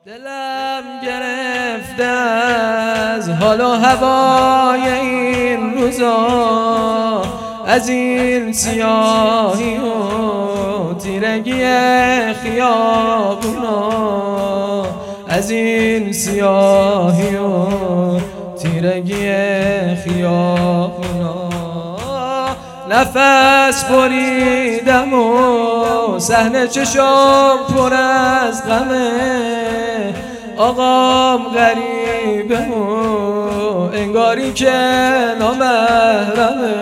دلم گرفته از حال و هوای این روزا، از این سیاهی و تیرگی خیابونا، از این سیاهی و تیرگی خیابونا. نفس بریدم و صحنه چشام پر از غمه، آقام غریبه و انگاری که نامحرمه،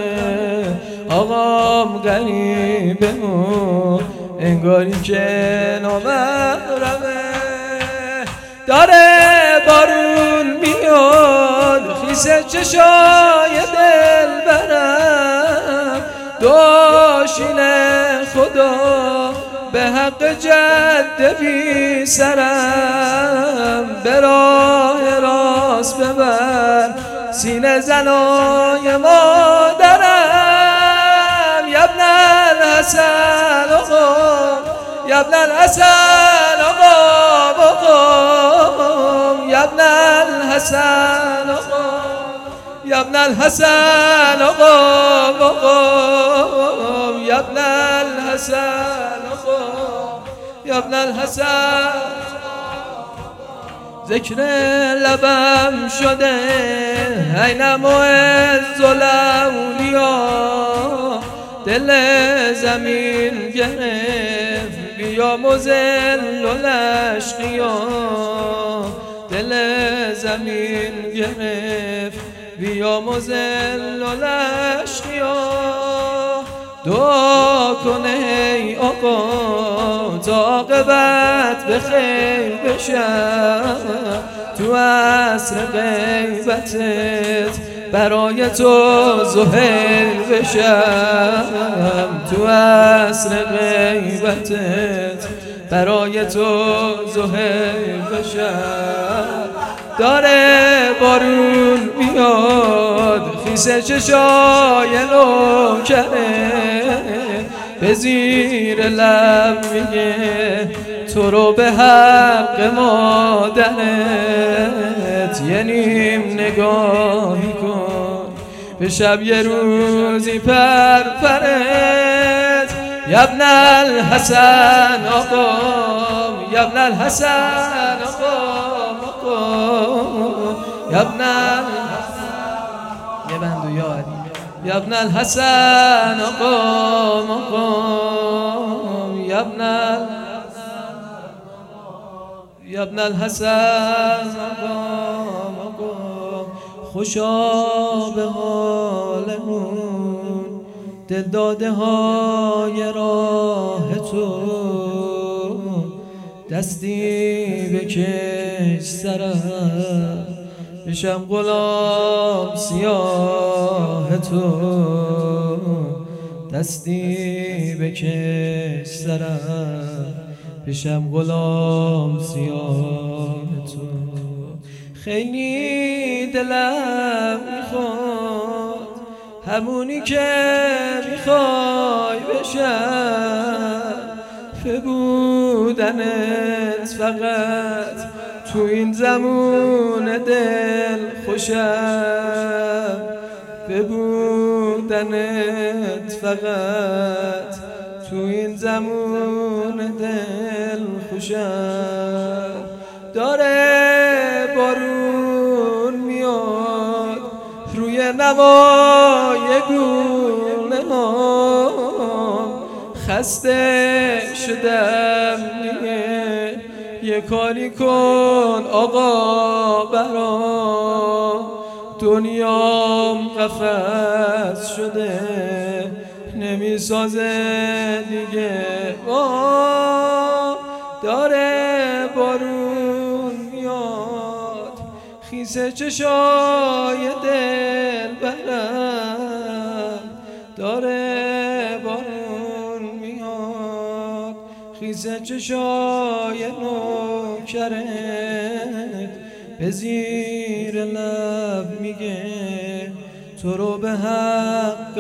آقام غریبه و انگاری که نامحرمه. داره بارون میاد خیس چشای دل برم، داشین خدا به حق جد بی سرم، به راه راست ببر سینه زنای مادرم. یبن الحسن آقا، یبن الحسن آقا، یبن الحسن آقا، یبن الحسن آقا، یبن الحسن آقا، یبن الحسن. ذکر لبم شده عین معز الاولیا، دل زمین گرفت بیا مذل الاشقیا، دل زمین گرفت بیا مذل الاشقیا. دعا کنه ای آقا تا عاقبت به خیر بشم، تو عصر غیبتت برای تو زهیر بشم، تو عصر غیبتت برای تو زهیر بشم. داره بارون میاد خیس چشای نوکره، به زیر لب میگه تو رو به حق مادرت، یه نیم نگاهی کن به شب یه روزی پرپرت. یبن الحسن آقا، یبن الحسن آقا، یبن الحسن، یه بندو یادی، یبن الحسن آقا، یبن یبن الحسن آقا. خوشا به حالمون دل داده های راه تو، دستی بکش سرم بشم غلام سیاه تو، دستی بکش سرم بشم غلام سیاه تو. خیلی دلم میخواد همونی که میخوای بشم، بودنت فقط تو این زمون دل خوشم، بودنت فقط تو این زمون دل خوشم. داره بارون میاد روی نوای گونه ها، خسته شدم دیگه یه کاری کن آقا برام، دنیام قفس شده نمیسازه دیگه. داره بارون میاد خیس چشای دل برم، داره بارون میاد خیس چشای نوکرت، به زیر لب میگه تو رو به حق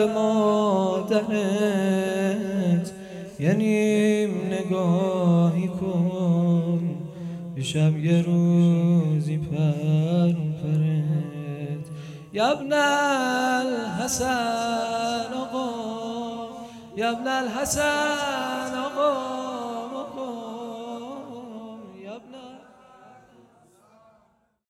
مادرت، یه نیم نگاهی کن شب یه روزی پرد یا ابن الحسن آقا یا ابن الحسن آقا